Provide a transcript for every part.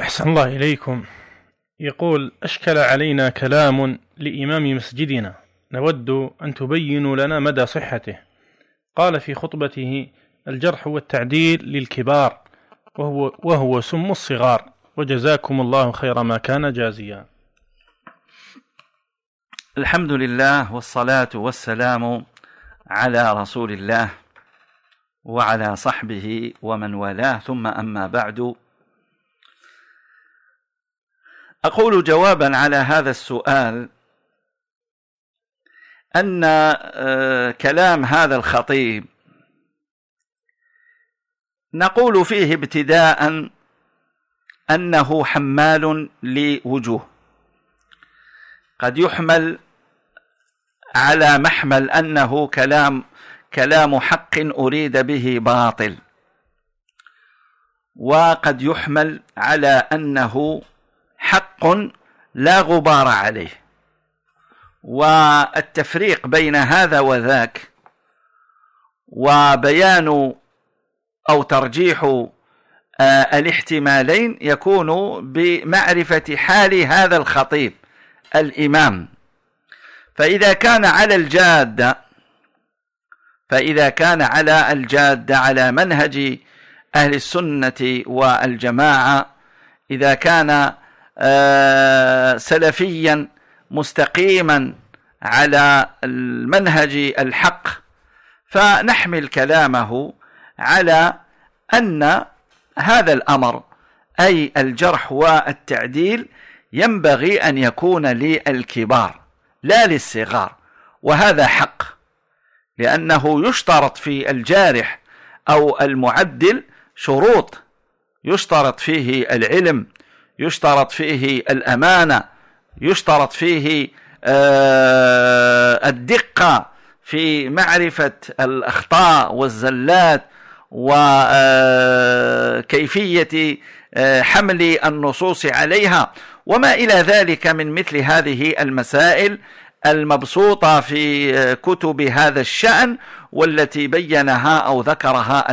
أحسن الله إليكم. يقول: أشكل علينا كلام لإمام مسجدنا نود أن تبينوا لنا مدى صحته. قال في خطبته: الجرح والتعديل للكبار وهو سم الصغار، وجزاكم الله خير ما كان جازيا. الحمد لله والصلاة والسلام على رسول الله وعلى صحبه ومن والاه، ثم أما بعد، أقول جوابا على هذا السؤال أن كلام هذا الخطيب نقول فيه ابتداء أنه حمال لوجوه. قد يحمل على محمل أنه كلام حق أريد به باطل، وقد يحمل على أنه حق لا غبار عليه. والتفريق بين هذا وذاك وبيان أو ترجيح الاحتمالين يكون بمعرفة حال هذا الخطيب الإمام. فإذا كان على الجادة على منهج أهل السنة والجماعة، إذا كان سلفيا مستقيما على المنهج الحق، فنحمل كلامه على أن هذا الأمر أي الجرح والتعديل ينبغي أن يكون للكبار لا للصغار، وهذا حق، لأنه يشترط في الجارح أو المعدل شروط، يشترط فيه العلم، يشترط فيه الأمانة، يشترط فيه الدقة في معرفة الأخطاء والزلات وكيفية حمل النصوص عليها وما إلى ذلك من مثل هذه المسائل المبسوطة في كتب هذا الشأن، والتي بينها أو ذكرها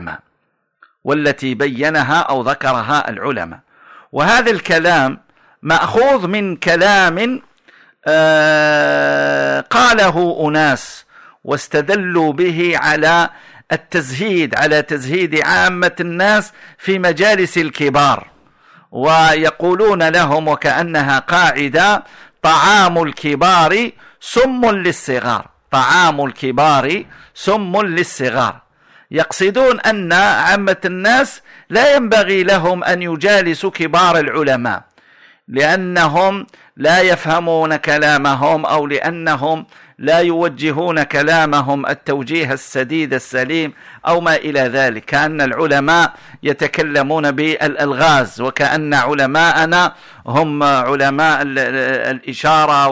العلماء. وهذا الكلام مأخوذ من كلام قاله أناس واستدلوا به على التزهيد، على تزهيد عامة الناس في مجالس الكبار، ويقولون لهم وكأنها قاعدة: طعام الكبار سم للصغار. يقصدون أن عامة الناس لا ينبغي لهم أن يجالسوا كبار العلماء، لأنهم لا يفهمون كلامهم، أو لأنهم لا يوجهون كلامهم التوجيه السديد السليم أو ما إلى ذلك، كأن العلماء يتكلمون بالألغاز، وكأن علماءنا هم علماء الإشارة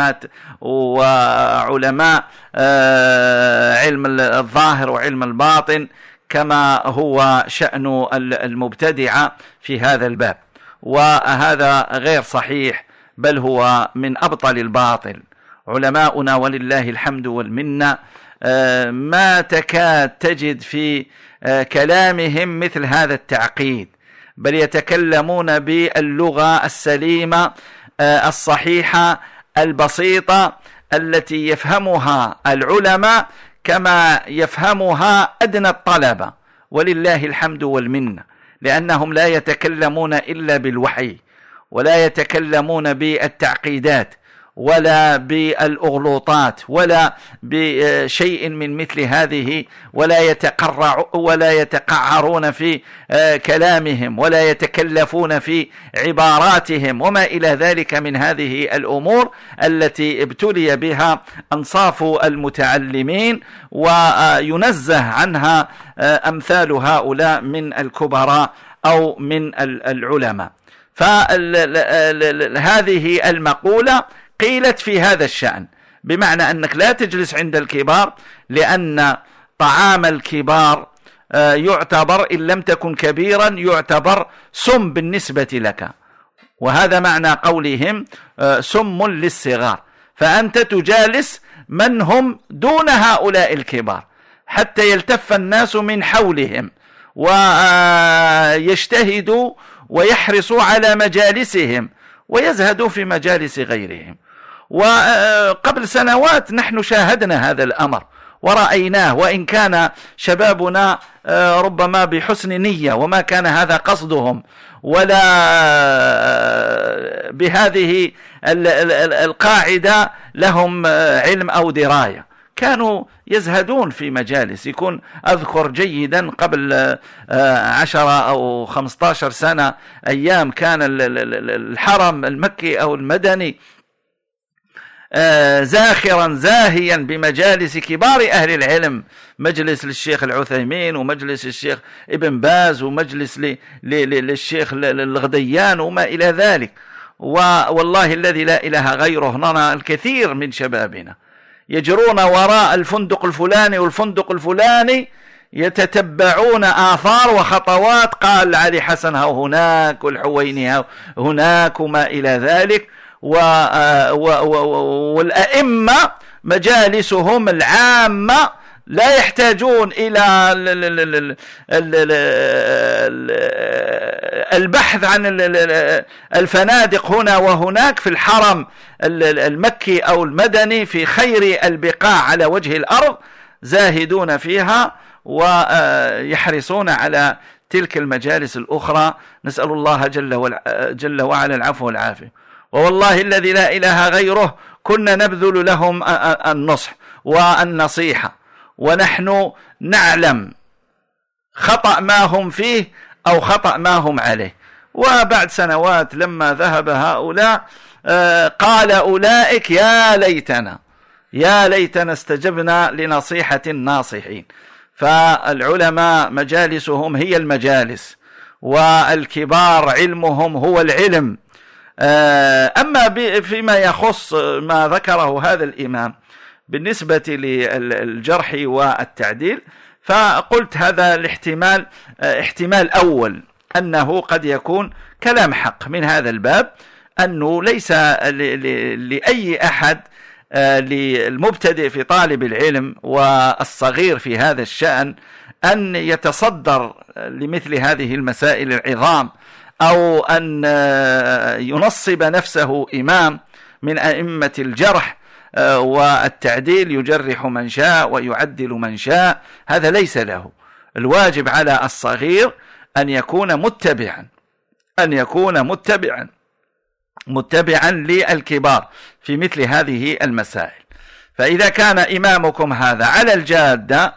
وعلماء علم الظاهر وعلم الباطن، كما هو شأن المبتدعة في هذا الباب. وهذا غير صحيح، بل هو من أبطل الباطل. علماؤنا ولله الحمد والمنة ما تكاد تجد في كلامهم مثل هذا التعقيد، بل يتكلمون باللغة السليمة الصحيحة البسيطة التي يفهمها العلماء كما يفهمها أدنى الطلبة، ولله الحمد والمنة، لأنهم لا يتكلمون إلا بالوحي، ولا يتكلمون بالتعقيدات ولا بالأغلوطات ولا بشيء من مثل هذه، ولا يتقعرون في كلامهم، ولا يتكلفون في عباراتهم وما إلى ذلك من هذه الأمور التي ابتلي بها أنصاف المتعلمين، وينزه عنها أمثال هؤلاء من الكبراء أو من العلماء. فهذه المقولة قيلت في هذا الشأن، بمعنى أنك لا تجلس عند الكبار، لأن طعام الكبار يعتبر إن لم تكن كبيرا يعتبر سم بالنسبة لك، وهذا معنى قولهم سم للصغار. فأنت تجالس من هم دون هؤلاء الكبار حتى يلتف الناس من حولهم ويجتهدوا ويحرصوا على مجالسهم ويزهدوا في مجالس غيرهم. وقبل سنوات نحن شاهدنا هذا الأمر ورأيناه، وإن كان شبابنا ربما بحسن نية وما كان هذا قصدهم ولا بهذه القاعدة لهم علم أو دراية، كانوا يزهدون في مجالس. يكون أذكر جيدا قبل 10 أو 15 سنة أيام كان الحرم المكي أو المدني زاخرا زاهيا بمجالس كبار أهل العلم، مجلس للشيخ العثيمين ومجلس للشيخ ابن باز ومجلس للشيخ الغديان وما إلى ذلك. والله الذي لا إله غيره نرى الكثير من شبابنا يجرون وراء الفندق الفلاني والفندق الفلاني، يتتبعون آثار وخطوات، قال علي حسن هناك والحويني هناك وما إلى ذلك. والأئمة مجالسهم العامة لا يحتاجون إلى البحث عن الفنادق هنا وهناك. في الحرم المكي أو المدني في خير البقاع على وجه الأرض زاهدون فيها ويحرصون على تلك المجالس الأخرى. نسأل الله جل وعلا العفو والعافية. والله الذي لا إله غيره كنا نبذل لهم النصح والنصيحة، ونحن نعلم خطأ ما هم فيه أو خطأ ما هم عليه. وبعد سنوات لما ذهب هؤلاء قال أولئك يا ليتنا استجبنا لنصيحة الناصحين. فالعلماء مجالسهم هي المجالس، والكبار علمهم هو العلم. أما فيما يخص ما ذكره هذا الإمام بالنسبة للجرح والتعديل، فقلت هذا الاحتمال احتمال أول، أنه قد يكون كلام حق من هذا الباب، أنه ليس لأي أحد، للمبتدئ في طالب العلم والصغير في هذا الشأن، أن يتصدر لمثل هذه المسائل العظام، أو أن ينصب نفسه إمام من أئمة الجرح والتعديل، يجرح من شاء ويعدل من شاء. هذا ليس له. الواجب على الصغير أن يكون متبعا للكبار في مثل هذه المسائل. فإذا كان إمامكم هذا على الجادة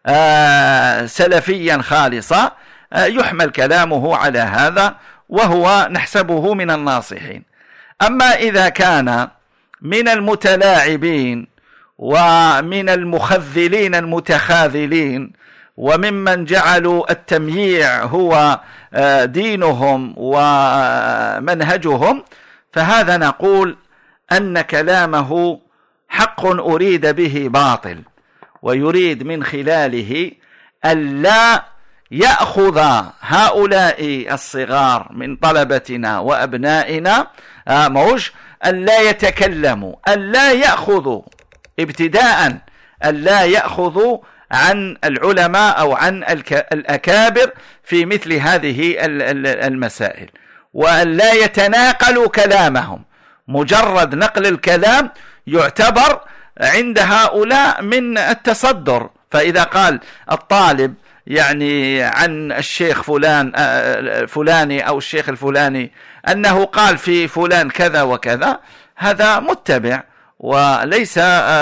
سلفيا خالصا، يحمل كلامه على هذا، وهو نحسبه من الناصحين. أما إذا كان من المتلاعبين ومن المخذلين المتخاذلين وممن جعلوا التمييع هو دينهم ومنهجهم، فهذا نقول أن كلامه حق أريد به باطل، ويريد من خلاله ألا يأخذ هؤلاء الصغار من طلبتنا وأبنائنا ألا يتكلموا، ألا يأخذوا ابتداء، ألا يأخذوا عن العلماء أو عن الأكابر في مثل هذه المسائل، وألا يتناقلوا كلامهم. مجرد نقل الكلام يعتبر عند هؤلاء من التصدر. فإذا قال الطالب يعني عن الشيخ فلاني أو الشيخ الفلاني أنه قال في فلان كذا وكذا، هذا متبع وليس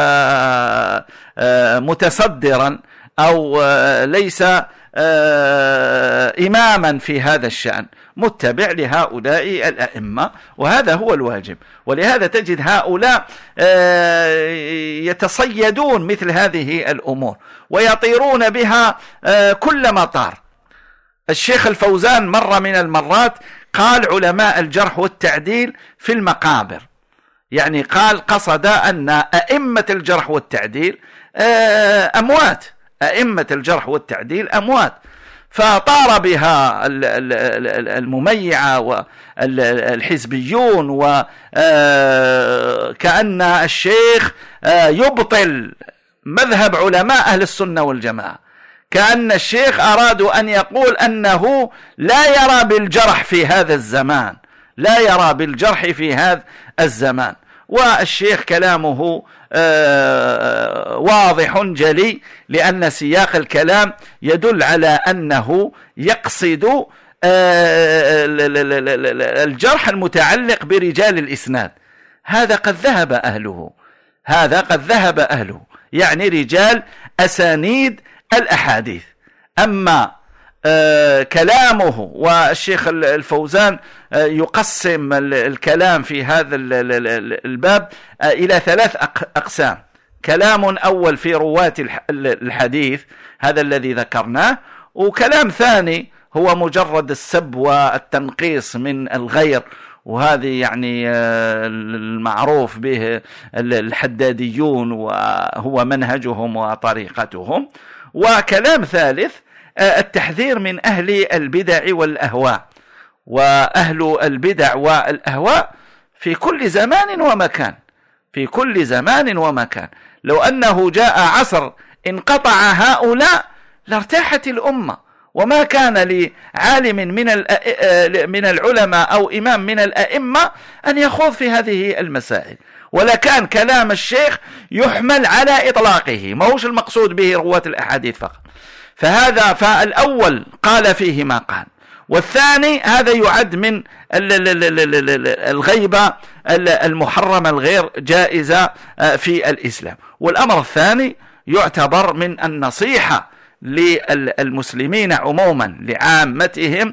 متصدرا أو ليس إماما في هذا الشأن، متبع لهؤلاء الأئمة، وهذا هو الواجب. ولهذا تجد هؤلاء يتصيدون مثل هذه الأمور ويطيرون بها كل مطار. الشيخ الفوزان مرة من المرات قال علماء الجرح والتعديل في المقابر، يعني قصد أن أئمة الجرح والتعديل أموات، أئمة الجرح والتعديل أموات. فطار بها المميعة والحزبيون، وكأن الشيخ يبطل مذهب علماء أهل السنة والجماعة، كأن الشيخ أرادوا أن يقول أنه لا يرى بالجرح في هذا الزمان، لا يرى بالجرح في هذا الزمان. والشيخ كلامه واضح جلي، لأن سياق الكلام يدل على أنه يقصد الجرح المتعلق برجال الإسناد. هذا قد ذهب أهله، هذا قد ذهب أهله، يعني رجال أسانيد الأحاديث. أما كلامه، والشيخ الفوزان يقسم الكلام في هذا الباب إلى 3 أقسام. كلام أول في رواة الحديث، هذا الذي ذكرناه، وكلام ثاني هو مجرد السب والتنقيص من الغير، وهذه يعني المعروف به الحداديون وهو منهجهم وطريقتهم. وكلام ثالث التحذير من أهل البدع والأهواء. وأهل البدع والأهواء في كل زمان ومكان، في كل زمان ومكان. لو أنه جاء عصر انقطع هؤلاء لارتاحت الأمة، وما كان لعالم من العلماء أو إمام من الأئمة أن يخوض في هذه المسائل، ولا كان كلام الشيخ يحمل على إطلاقه، ما هوش المقصود به رواة الأحاديث فقط. فالأول قال فيه ما قال، والثاني هذا يعد من الغيبة المحرمة الغير جائزة في الإسلام. والأمر الثاني يعتبر من النصيحة للمسلمين عموما، لعامتهم،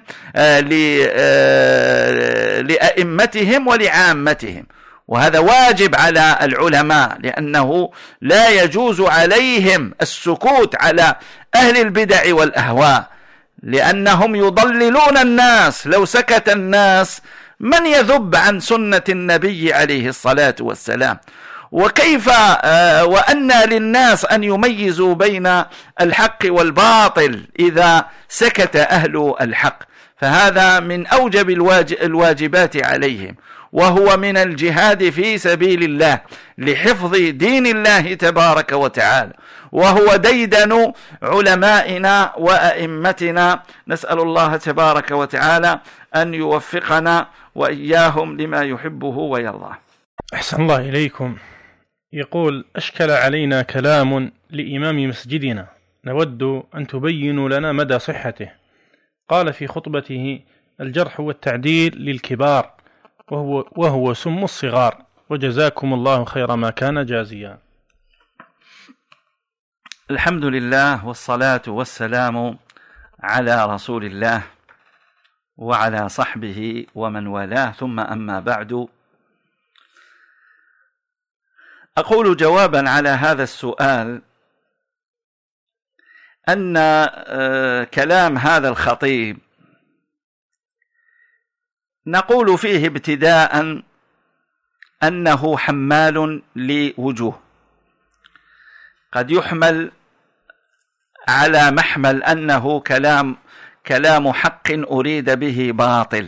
لأئمتهم ولعامتهم. وهذا واجب على العلماء، لأنه لا يجوز عليهم السكوت على أهل البدع والأهواء، لأنهم يضللون الناس. لو سكت الناس من يذب عن سنة النبي عليه الصلاة والسلام؟ وكيف وأن للناس أن يميزوا بين الحق والباطل إذا سكت أهل الحق؟ فهذا من أوجب الواجبات عليهم، وهو من الجهاد في سبيل الله لحفظ دين الله تبارك وتعالى، وهو ديدن علمائنا وأئمتنا. نسأل الله تبارك وتعالى أن يوفقنا وإياهم لما يحبه ويرضاه. أحسن الله إليكم. يقول: أشكل علينا كلام لإمام مسجدنا نود أن تبينوا لنا مدى صحته. قال في خطبته: الجرح والتعديل للكبار وهو سم الصغار، وجزاكم الله خير ما كان جازيا. الحمد لله، والصلاة والسلام على رسول الله وعلى صحبه ومن والاه، ثم أما بعد. أقول جوابا على هذا السؤال أن كلام هذا الخطيب نقول فيه ابتداء أنه حمال لوجوه. قد يحمل على محمل أنه كلام حق أريد به باطل،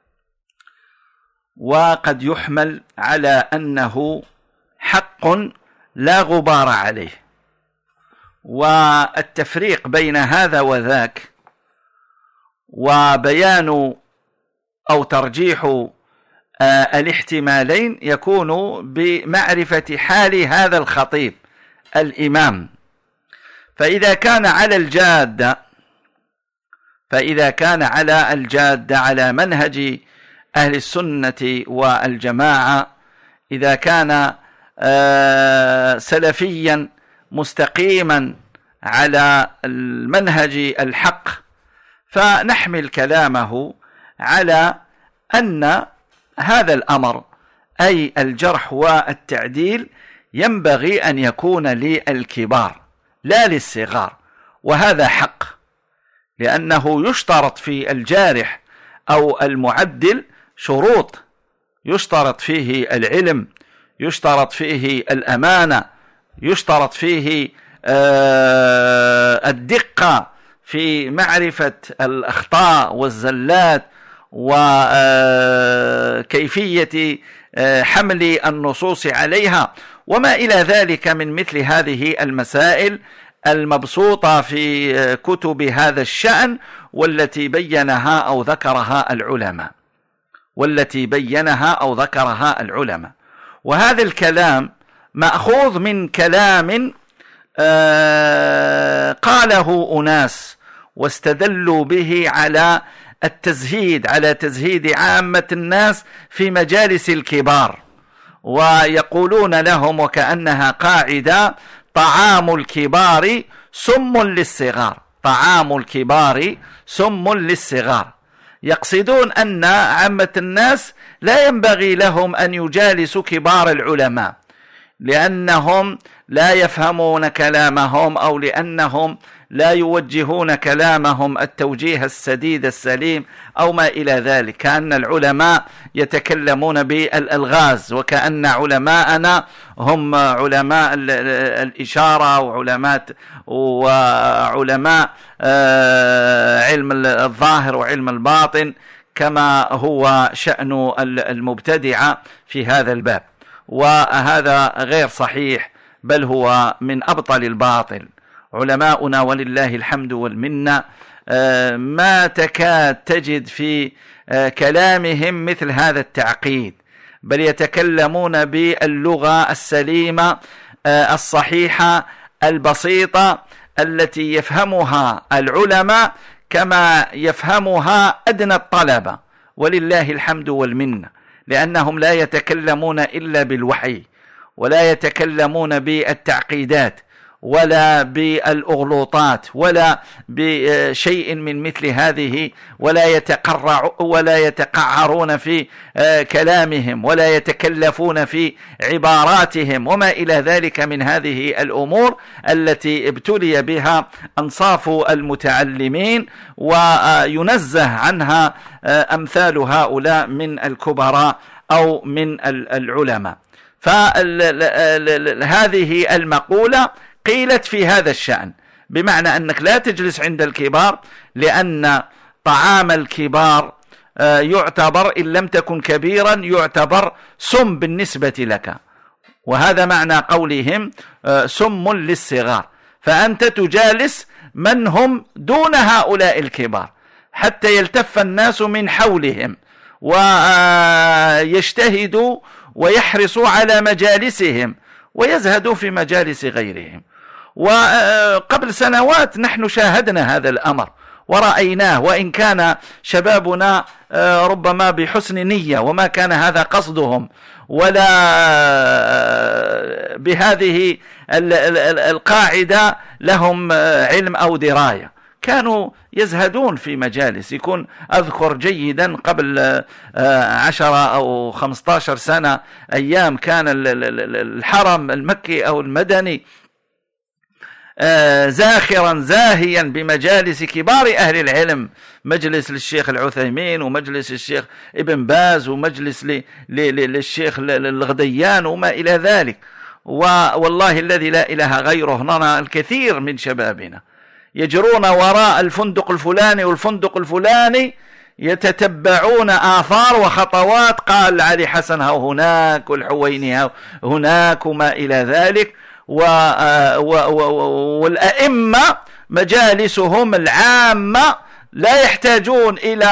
وقد يحمل على أنه حق لا غبار عليه. والتفريق بين هذا وذاك وبيان أو ترجيح الاحتمالين يكون بمعرفة حال هذا الخطيب الإمام. فإذا كان على الجادة على منهج أهل السنة والجماعة، إذا كان سلفيا مستقيما على المنهج الحق، فنحمل كلامه على أن هذا الأمر، أي الجرح والتعديل، ينبغي أن يكون للكبار لا للصغار. وهذا حق، لأنه يشترط في الجارح أو المعدل شروط، يشترط فيه العلم، يشترط فيه الأمانة، يشترط فيه الدقة في معرفة الأخطاء والزلات وكيفية حمل النصوص عليها وما إلى ذلك من مثل هذه المسائل المبسوطة في كتب هذا الشأن والتي بينها أو ذكرها العلماء. وهذا الكلام مأخوذ من كلام قاله أناس واستدلوا به على التزهيد، على تزهيد عامة الناس في مجالس الكبار، ويقولون لهم وكأنها قاعدة: طعام الكبار سم للصغار. يقصدون أن عامة الناس لا ينبغي لهم أن يجالسوا كبار العلماء لأنهم لا يفهمون كلامهم، أو لأنهم لا يوجهون كلامهم التوجيه السديد السليم أو ما إلى ذلك، كأن العلماء يتكلمون بالألغاز، وكأن علماءنا هم علماء الإشارة وعلماء علم الظاهر وعلم الباطن، كما هو شأن المبتدعة في هذا الباب. وهذا غير صحيح، بل هو من أبطل الباطل. علماؤنا ولله الحمد والمنة ما تكاد تجد في كلامهم مثل هذا التعقيد، بل يتكلمون باللغة السليمة الصحيحة البسيطة التي يفهمها العلماء كما يفهمها أدنى الطلبة، ولله الحمد والمنة، لأنهم لا يتكلمون إلا بالوحي، ولا يتكلمون بالتعقيدات ولا بالأغلوطات ولا بشيء من مثل هذه، ولا يتقعرون في كلامهم، ولا يتكلفون في عباراتهم وما إلى ذلك من هذه الأمور التي ابتلي بها أنصاف المتعلمين، وينزه عنها أمثال هؤلاء من الكبراء أو من العلماء. فهذه المقولة قيلت في هذا الشأن، بمعنى أنك لا تجلس عند الكبار، لأن طعام الكبار يعتبر إن لم تكن كبيرا يعتبر سم بالنسبة لك، وهذا معنى قولهم سم للصغار. فأنت تجالس من هم دون هؤلاء الكبار حتى يلتف الناس من حولهم ويجتهدوا ويحرصوا على مجالسهم ويزهدوا في مجالس غيرهم. وقبل سنوات نحن شاهدنا هذا الأمر ورأيناه، وإن كان شبابنا ربما بحسن نية وما كان هذا قصدهم ولا بهذه القاعدة لهم علم أو دراية، كانوا يزهدون في مجالس. يكون أذكر جيدا قبل 10 أو 15 سنة، أيام كان الحرم المكي أو المدني زاخرا زاهيا بمجالس كبار أهل العلم، مجلس للشيخ العثيمين ومجلس للشيخ ابن باز ومجلس للشيخ الغديان وما إلى ذلك. والله الذي لا إله غيره نرى الكثير من شبابنا يجرون وراء الفندق الفلاني والفندق الفلاني، يتتبعون آثار وخطوات، قال علي حسن هناك والحويني هناك وما إلى ذلك. والأئمة مجالسهم العامة لا يحتاجون إلى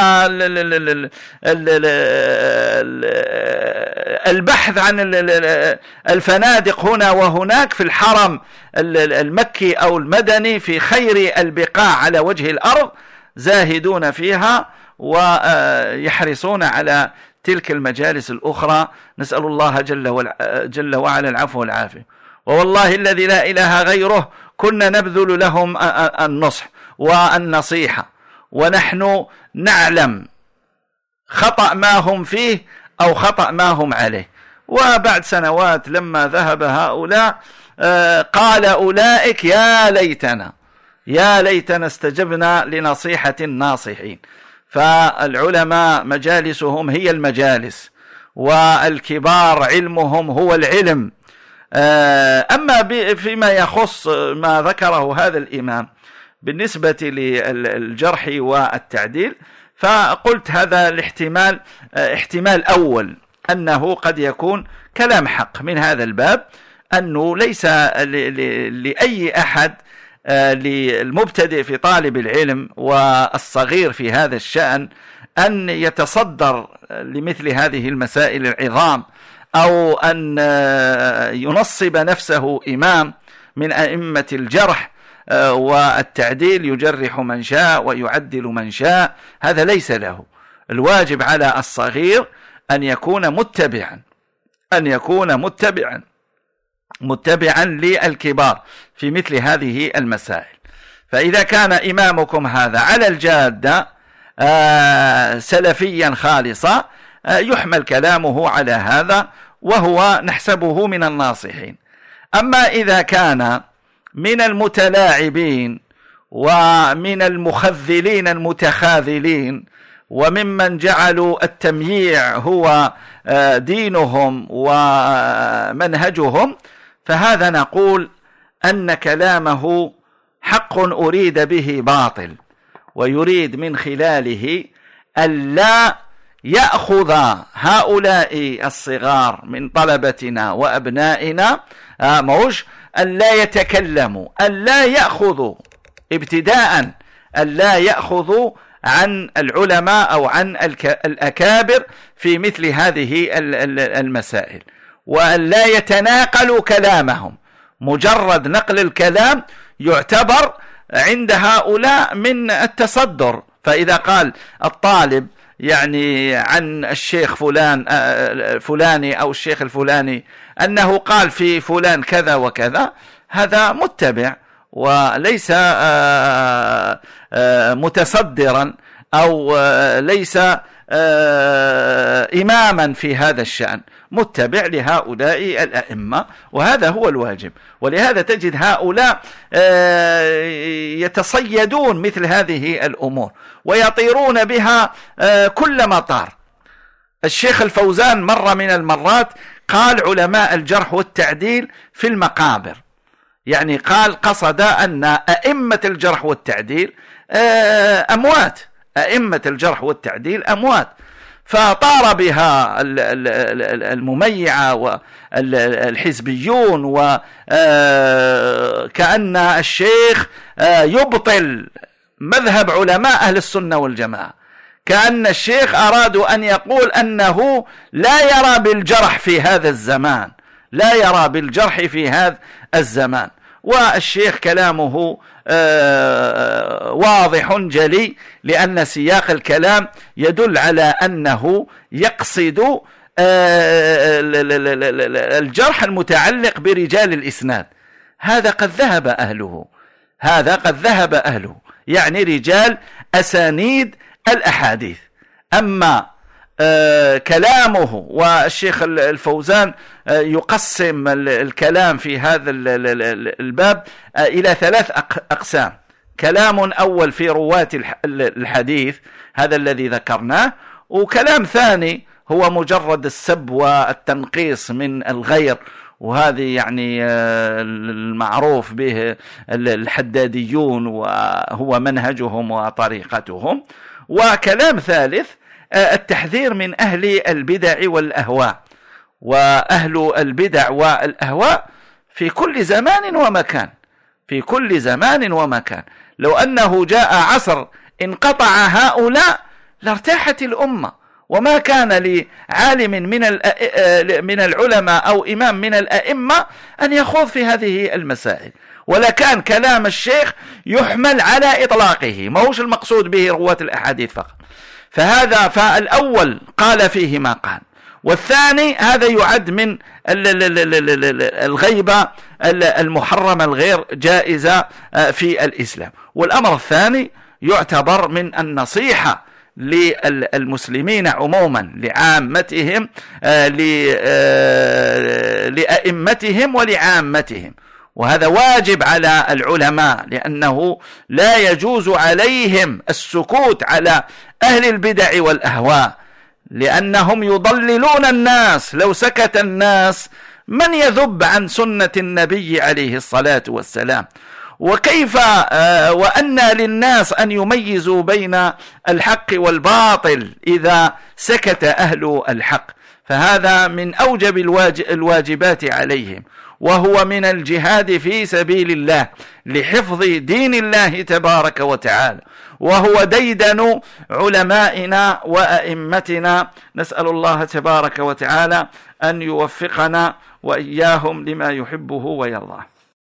البحث عن الفنادق هنا وهناك في الحرم المكي أو المدني، في خير البقاع على وجه الأرض، زاهدون فيها ويحرصون على تلك المجالس الأخرى. نسأل الله جل وعلا العفو والعافية. والله الذي لا إله غيره كنا نبذل لهم النصح والنصيحة، ونحن نعلم خطأ ما هم فيه أو خطأ ما هم عليه. وبعد سنوات لما ذهب هؤلاء قال أولئك يا ليتنا استجبنا لنصيحة الناصحين. فالعلماء مجالسهم هي المجالس، والكبار علمهم هو العلم. أما فيما يخص ما ذكره هذا الإمام بالنسبة للجرح والتعديل، فقلت هذا الاحتمال احتمال أول، أنه قد يكون كلام حق من هذا الباب، أنه ليس لأي أحد للمبتدئ في طالب العلم والصغير في هذا الشأن أن يتصدر لمثل هذه المسائل العظام، أو أن ينصب نفسه إمام من أئمة الجرح والتعديل، يجرح من شاء ويعدل من شاء. هذا ليس له. الواجب على الصغير أن يكون متبعا للكبار في مثل هذه المسائل. فإذا كان إمامكم هذا على الجادة سلفيا خالصا يحمل كلامه على هذا، وهو نحسبه من الناصحين. أما إذا كان من المتلاعبين ومن المخذلين المتخاذلين وممن جعلوا التمييع هو دينهم ومنهجهم، فهذا نقول أن كلامه حق أريد به باطل، ويريد من خلاله ألا يأخذ هؤلاء الصغار من طلبتنا وأبنائنا ألا يتكلموا، ألا يأخذوا ابتداء، ألا يأخذوا عن العلماء أو عن الأكابر في مثل هذه المسائل، وألا يتناقلوا كلامهم. مجرد نقل الكلام يعتبر عند هؤلاء من التصدر. فإذا قال الطالب يعني عن الشيخ فلاني أو الشيخ الفلاني أنه قال في فلان كذا وكذا، هذا متبع وليس متصدرا أو ليس إماما في هذا الشأن، متبع لهؤلاء الأئمة، وهذا هو الواجب. ولهذا تجد هؤلاء يتصيدون مثل هذه الأمور ويطيرون بها كل مطار. الشيخ الفوزان مرة من المرات قال علماء الجرح والتعديل في المقابر، يعني قصد أن أئمة الجرح والتعديل أموات، أئمة الجرح والتعديل أموات. فطار بها المميعة والحزبيون، وكأن الشيخ يبطل مذهب علماء أهل السنة والجماعة، كأن الشيخ أرادوا أن يقول أنه لا يرى بالجرح في هذا الزمان، لا يرى بالجرح في هذا الزمان. والشيخ كلامه واضح جلي، لأن سياق الكلام يدل على أنه يقصد الجرح المتعلق برجال الإسناد. هذا قد ذهب أهله، يعني رجال أسانيد الأحاديث. أما كلامه، والشيخ الفوزان يقسم الكلام في هذا الباب إلى 3 أقسام. كلام أول في رواة الحديث، هذا الذي ذكرناه، وكلام ثاني هو مجرد السب والتنقيص من الغير، وهذه يعني المعروف به الحداديون وهو منهجهم وطريقتهم. وكلام ثالث التحذير من أهل البدع والأهواء. وأهل البدع والأهواء في كل زمان ومكان، لو أنه جاء عصر انقطع هؤلاء لارتاحت الأمة، وما كان لعالم من العلماء أو إمام من الأئمة أن يخوض في هذه المسائل، ولا كان كلام الشيخ يحمل على إطلاقه، ما هوش المقصود به رواة الأحاديث فقط. فالأول قال فيه ما قال، والثاني هذا يعد من الغيبة المحرمة الغير جائزة في الإسلام. والأمر الثاني يعتبر من النصيحة للمسلمين عموما، لعامتهم، لأئمتهم ولعامتهم، وهذا واجب على العلماء، لأنه لا يجوز عليهم السكوت على أهل البدع والأهواء، لأنهم يضللون الناس. لو سكت الناس من يذب عن سنة النبي عليه الصلاة والسلام؟ وكيف وأن للناس أن يميزوا بين الحق والباطل إذا سكت أهل الحق؟ فهذا من أوجب الواجبات عليهم. وهو من الجهاد في سبيل الله لحفظ دين الله تبارك وتعالى، وهو ديدن علمائنا وأئمتنا. نسأل الله تبارك وتعالى أن يوفقنا وإياهم لما يحبه ويرضاه.